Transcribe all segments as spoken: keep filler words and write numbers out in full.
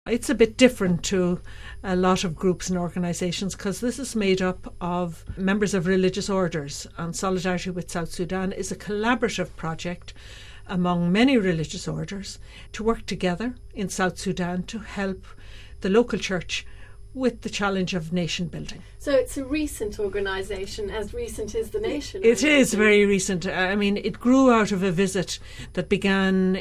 It's a bit different to a lot of groups and organisations because this is made up of members of religious orders, and Solidarity with South Sudan is a collaborative project among many religious orders to work together in South Sudan to help the local church with the challenge of nation building. So it's a recent organisation, as recent as the nation. It is very recent. I mean, it grew out of a visit that began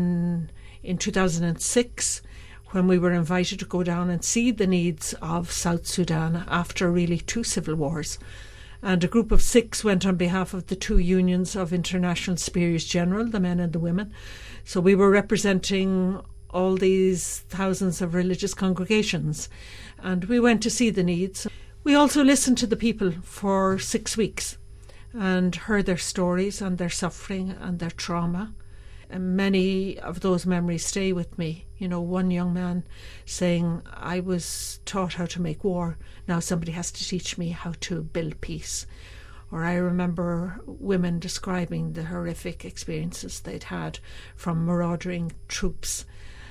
in in two thousand six, when we were invited to go down and see the needs of South Sudan after really two civil wars. And a group of six went on behalf of the two unions of International Superiors General, the men and the women. So we were representing all these thousands of religious congregations, and we went to see the needs. We also listened to the people for six weeks and heard their stories and their suffering and their trauma. And many of those memories stay with me. You know, one young man saying, I was taught how to make war, now somebody has to teach me how to build peace. Or I remember women describing the horrific experiences they'd had from marauding troops,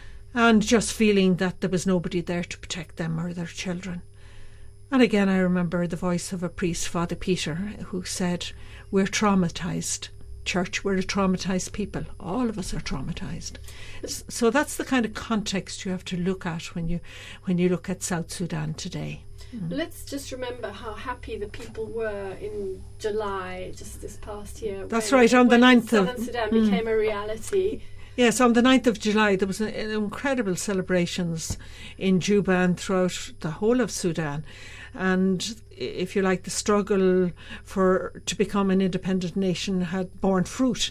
and just feeling that there was nobody there to protect them or their children. And again, I remember the voice of a priest, Father Peter, who said, we're traumatised. Church, we're a traumatised people. All of us are traumatised. So that's the kind of context you have to look at when you when you look at South Sudan today. Mm. Let's just remember how happy the people were in July, just this past year. That's when, right, on the ninth of... Southern Sudan mm. became a reality. Yes, on the ninth of July there was an, an incredible celebrations in Juba and throughout the whole of Sudan. And if you like, the struggle for to become an independent nation had borne fruit.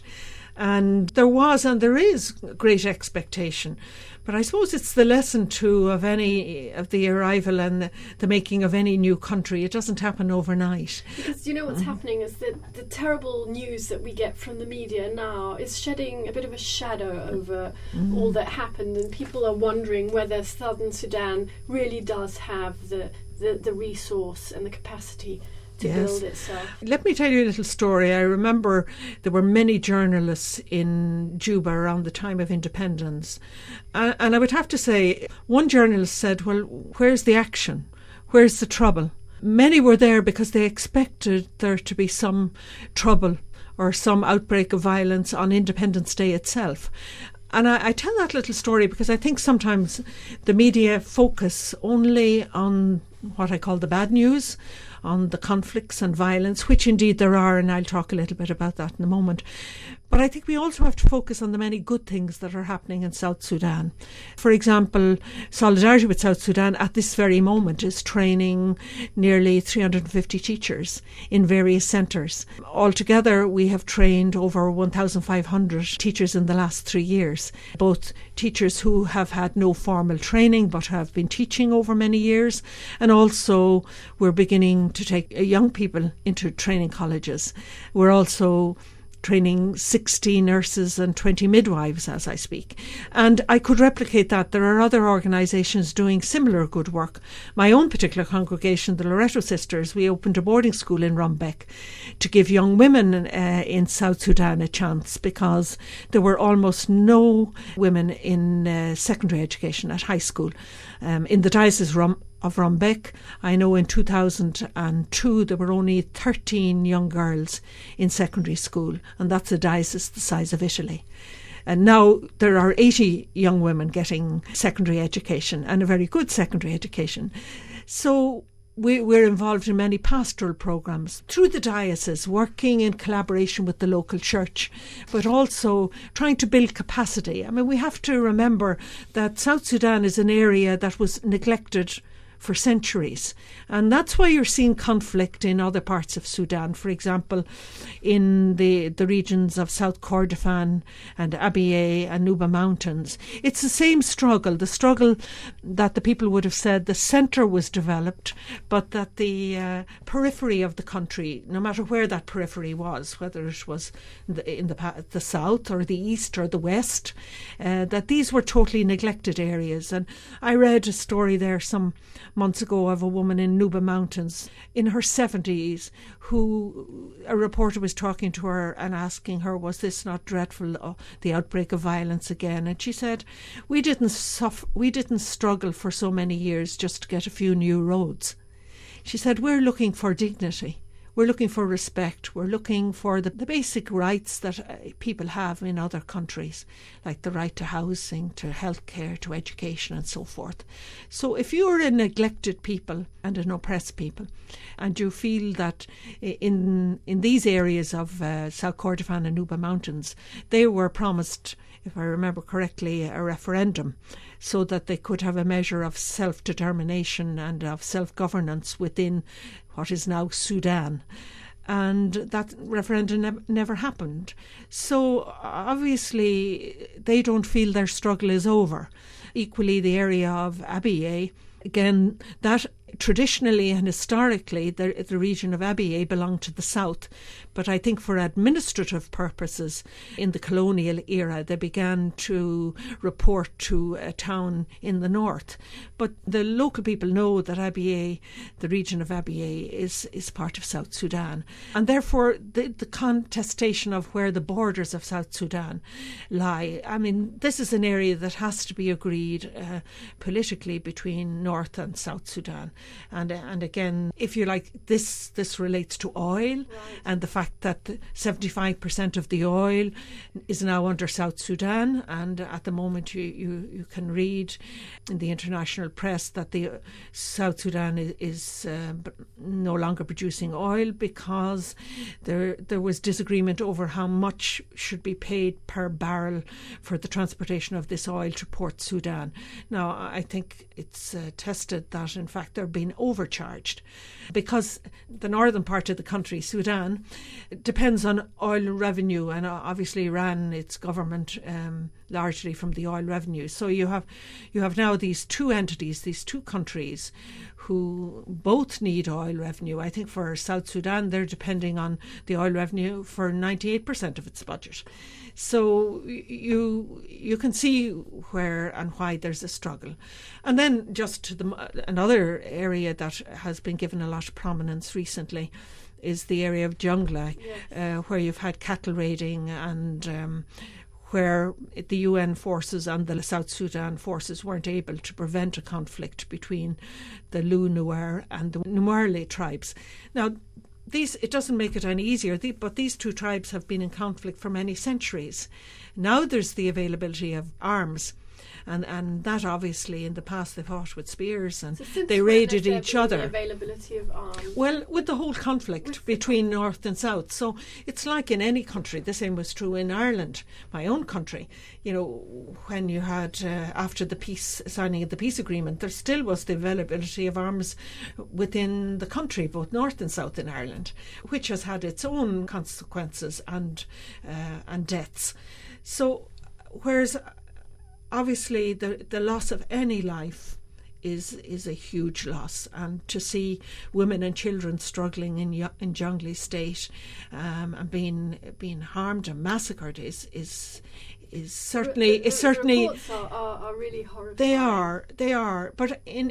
And there was and there is great expectation. But I suppose it's the lesson too of any of the arrival and the, the making of any new country. It doesn't happen overnight. Because you know what's mm. happening is that the terrible news that we get from the media now is shedding a bit of a shadow over mm. all that happened, and people are wondering whether Southern Sudan really does have the the, the resource and the capacity to yes. build itself. Let me tell you a little story. I remember there were many journalists in Juba around the time of independence. Uh, and I would have to say, one journalist said, well, where's the action? Where's the trouble? Many were there because they expected there to be some trouble or some outbreak of violence on Independence Day itself. And I, I tell that little story because I think sometimes the media focus only on what I call the bad news, on the conflicts and violence, which indeed there are, and I'll talk a little bit about that in a moment. But I think we also have to focus on the many good things that are happening in South Sudan. For example, Solidarity with South Sudan at this very moment is training nearly three hundred fifty teachers in various centres. Altogether, we have trained over one thousand five hundred teachers in the last three years, both teachers who have had no formal training but have been teaching over many years, and also we're beginning to take young people into training colleges. We're also training sixty nurses and twenty midwives as I speak. And I could replicate that. There are other organisations doing similar good work. My own particular congregation, the Loreto Sisters, we opened a boarding school in Rumbek to give young women uh, in South Sudan a chance, because there were almost no women in uh, secondary education at high school. Um, in the diocese Rum- of Rumbek, I know in two thousand two there were only thirteen young girls in secondary school, and that's a diocese the size of Italy. And now there are eighty young women getting secondary education, and a very good secondary education. So we, we're involved in many pastoral programmes through the diocese, working in collaboration with the local church, but also trying to build capacity. I mean, we have to remember that South Sudan is an area that was neglected for centuries, and that's why you're seeing conflict in other parts of Sudan. For example, in the the regions of South Kordofan and Abyei and Nuba Mountains, it's the same struggle, the struggle that the people would have said the centre was developed, but that the uh, periphery of the country, no matter where that periphery was, whether it was in the, in the, the south or the east or the west, uh, that these were totally neglected areas. And I read a story there some months ago of a woman in Nuba Mountains in her seventies who a reporter was talking to her and asking her, was this not dreadful, oh, the outbreak of violence again? And she said, we didn't suffer, we didn't struggle for so many years just to get a few new roads. She said, we're looking for dignity. We're looking for respect. We're looking for the, the basic rights that uh, people have in other countries, like the right to housing, to healthcare, to education and so forth. So if you're a neglected people and an oppressed people, and you feel that in in these areas of uh, South Kordofan and Nuba Mountains, they were promised, if I remember correctly, a referendum so that they could have a measure of self-determination and of self-governance within what is now Sudan. And that referendum ne- never happened. So obviously they don't feel their struggle is over. Equally, the area of Abyei, again, that traditionally and historically the, the region of Abyei belonged to the south, but I think for administrative purposes in the colonial era they began to report to a town in the north. But the local people know that Abyei, the region of Abyei, is, is part of South Sudan, and therefore the, the contestation of where the borders of South Sudan lie, I mean, this is an area that has to be agreed uh, politically between North and South Sudan. And and again, if you like, this this relates to oil, right, and the fact that seventy-five percent of the oil is now under South Sudan. And at the moment you, you, you can read in the international press that the South Sudan is, is uh, no longer producing oil because there there was disagreement over how much should be paid per barrel for the transportation of this oil to Port Sudan. Now, I think it's uh, tested that in fact they're being overcharged because the northern part of the country, Sudan, depends on oil revenue, and obviously ran its government um, largely from the oil revenue. So you have you have now these two entities, these two countries who both need oil revenue. I think for South Sudan, they're depending on the oil revenue for ninety-eight percent of its budget. So you you can see where and why there's a struggle. And then just to the, another area that has been given a lot of prominence recently is the area of Jonglei, yes. uh, where you've had cattle raiding and um, where the U N forces and the South Sudan forces weren't able to prevent a conflict between the Lu Nuer and the Nuerli tribes. Now, these it doesn't make it any easier, but these two tribes have been in conflict for many centuries. Now there's the availability of arms. And and that obviously in the past they fought with spears and so they raided each the other. Availability of arms. Well, with the whole conflict with between North and South. So it's like in any country. The same was true in Ireland, my own country. You know, when you had uh, after the peace signing of the peace agreement, there still was the availability of arms within the country, both North and South in Ireland, which has had its own consequences and uh, and deaths. So whereas obviously, the, the loss of any life is is a huge loss, and to see women and children struggling in in Jonglei State um, and being being harmed and massacred is is is certainly the, the, is certainly the reports are, are, are really horrifying. They are, they are, but in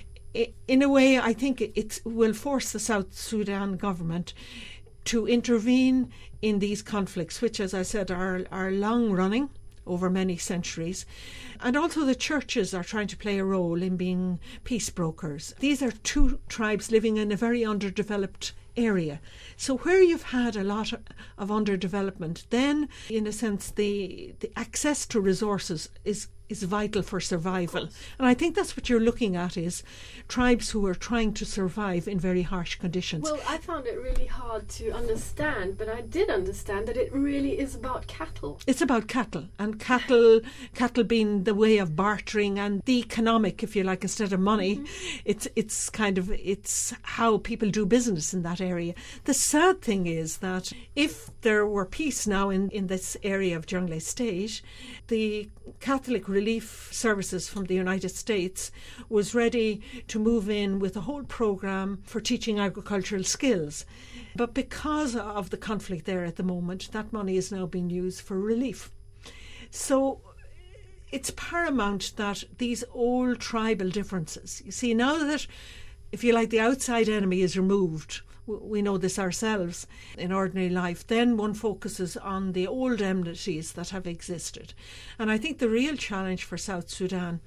in a way, I think it will force the South Sudan government to intervene in these conflicts, which, as I said, are are long running, over many centuries. And also the churches are trying to play a role in being peace brokers. These are two tribes living in a very underdeveloped area. So where you've had a lot of, of underdevelopment, then in a sense the, the access to resources is is vital for survival. And I think that's what you're looking at, is tribes who are trying to survive in very harsh conditions. Well, I found it really hard to understand, but I did understand that it really is about cattle. It's about cattle, and cattle cattle being the way of bartering and the economic, if you like, instead of money. Mm-hmm. It's it's kind of, it's how people do business in that area. The sad thing is that if there were peace now in, in this area of Jonglei State, the Catholic Relief Services from the United States was ready to move in with a whole programme for teaching agricultural skills. But because of the conflict there at the moment, that money is now being used for relief. So it's paramount that these old tribal differences, you see, now that, if you like, the outside enemy is removed, we know this ourselves in ordinary life, then one focuses on the old enmities that have existed. And I think the real challenge for South Sudan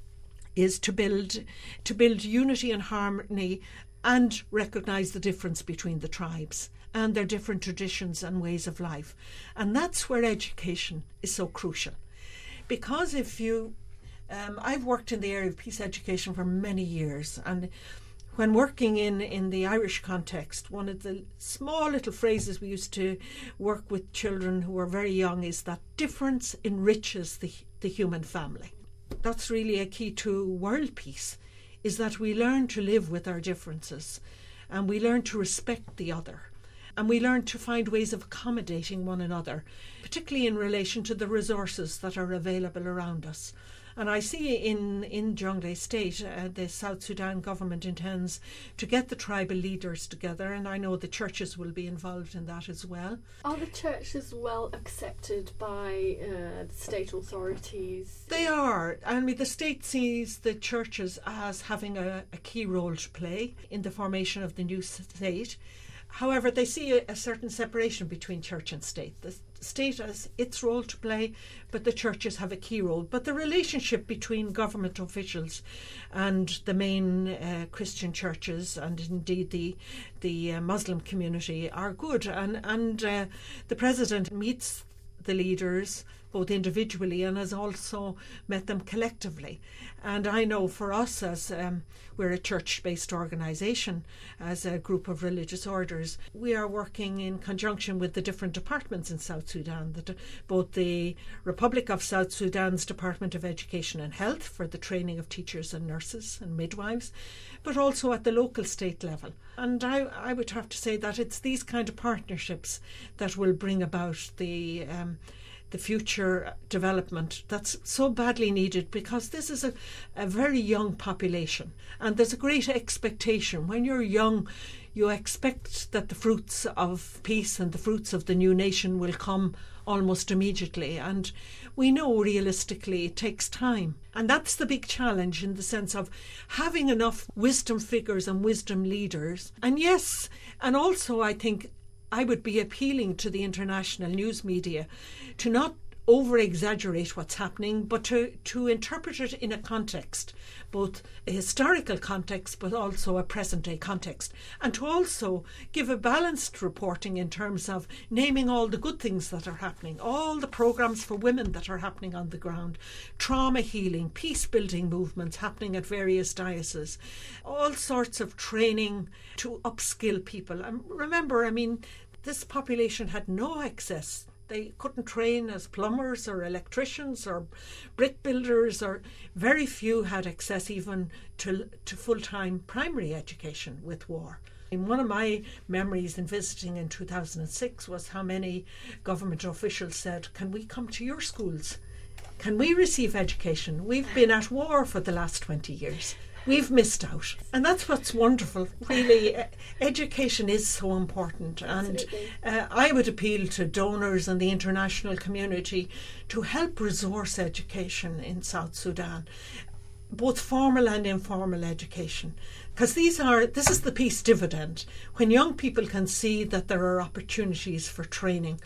is to build to build unity and harmony and recognise the difference between the tribes and their different traditions and ways of life. And that's where education is so crucial. Because if you, um, I've worked in the area of peace education for many years, and when working in, in the Irish context, one of the small little phrases we used to work with children who were very young is that difference enriches the, the human family. That's really a key to world peace, is that we learn to live with our differences and we learn to respect the other. And we learn to find ways of accommodating one another, particularly in relation to the resources that are available around us. And I see in, in Jonglei State, uh, the South Sudan government intends to get the tribal leaders together, and I know the churches will be involved in that as well. Are the churches well accepted by uh, the state authorities? They are. I mean, the state sees the churches as having a, a key role to play in the formation of the new state. However, they see a, a certain separation between church and state. The state has its role to play, but the churches have a key role. But the relationship between government officials and the main uh, Christian churches, and indeed the the uh, Muslim community, are good. And, and uh, the President meets the leaders both individually and has also met them collectively. And I know for us, as um, we're a church-based organisation, as a group of religious orders, we are working in conjunction with the different departments in South Sudan, the, both the Republic of South Sudan's Department of Education and Health for the training of teachers and nurses and midwives, but also at the local state level. And I, I would have to say that it's these kind of partnerships that will bring about the um, the future development that's so badly needed, because this is a, a very young population and there's a great expectation. When you're young, you expect that the fruits of peace and the fruits of the new nation will come almost immediately, and we know realistically it takes time. And that's the big challenge, in the sense of having enough wisdom figures and wisdom leaders. And yes, and also I think I would be appealing to the international news media to not over-exaggerate what's happening, but to, to interpret it in a context, both a historical context but also a present-day context, and to also give a balanced reporting in terms of naming all the good things that are happening, all the programmes for women that are happening on the ground, trauma healing, peace-building movements happening at various dioceses, all sorts of training to upskill people. And remember, I mean, this population had no access. They couldn't train as plumbers or electricians or brick builders, or very few had access even to, to full-time primary education with war. And one of my memories in visiting in two thousand six was how many government officials said, "Can we come to your schools? Can we receive education? We've been at war for the last twenty years. We've missed out." And that's what's wonderful, really. Education is so important, and uh, I would appeal to donors and the international community to help resource education in South Sudan, both formal and informal education, because these are this is the peace dividend. When young people can see that there are opportunities for training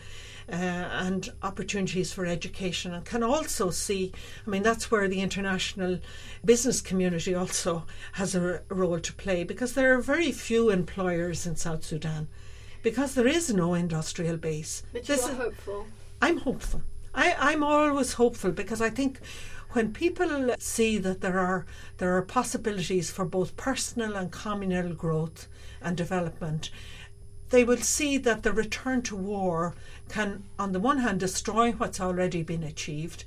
Uh, and opportunities for education, and can also see, I mean, that's where the international business community also has a r- role to play, because there are very few employers in South Sudan, because there is no industrial base. But you this are is, hopeful. I'm hopeful. I, I'm always hopeful, because I think when people see that there are there are possibilities for both personal and communal growth and development, they will see that the return to war can, on the one hand, destroy what's already been achieved,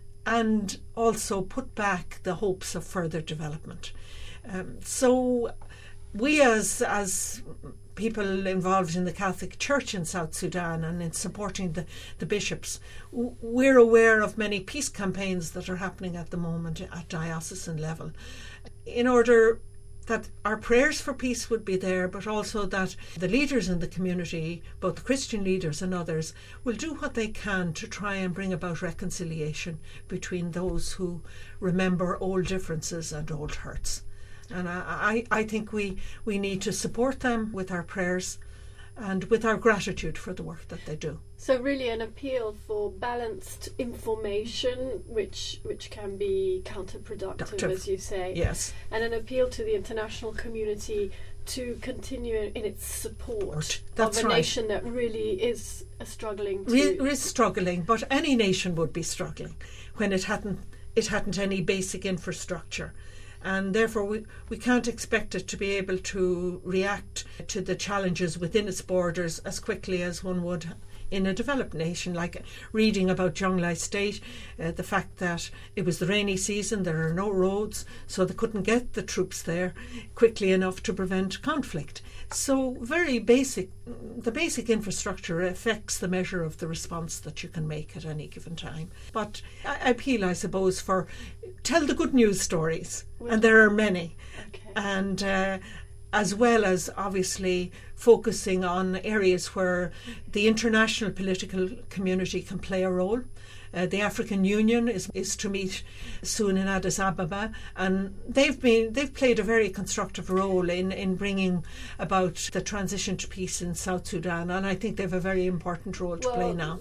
and also put back the hopes of further development. Um, so we as as people involved in the Catholic Church in South Sudan and in supporting the, the bishops, we're aware of many peace campaigns that are happening at the moment at diocesan level in order that our prayers for peace would be there, but also that the leaders in the community, both the Christian leaders and others, will do what they can to try and bring about reconciliation between those who remember old differences and old hurts. And I, I, I think we, we need to support them with our prayers and with our gratitude for the work that they do. So really an appeal for balanced information, which which can be counterproductive, Productive. as you say. Yes. And an appeal to the international community to continue in its support That's of a right. nation that really is uh, struggling to... Re- is struggling, but any nation would be struggling when it hadn't it hadn't any basic infrastructure. And therefore we, we can't expect it to be able to react to the challenges within its borders as quickly as one would in a developed nation. Like reading about Jonglei State, uh, the fact that it was the rainy season, there are no roads, so they couldn't get the troops there quickly enough to prevent conflict. So very basic, the basic infrastructure affects the measure of the response that you can make at any given time. But I appeal, I suppose, for tell the good news stories, and there are many. Okay. And uh, as well as obviously focusing on areas where the international political community can play a role. Uh, the African Union is, is to meet soon in Addis Ababa, and they've been they've played a very constructive role in, in bringing about the transition to peace in South Sudan, and I think they have a very important role to well, play now.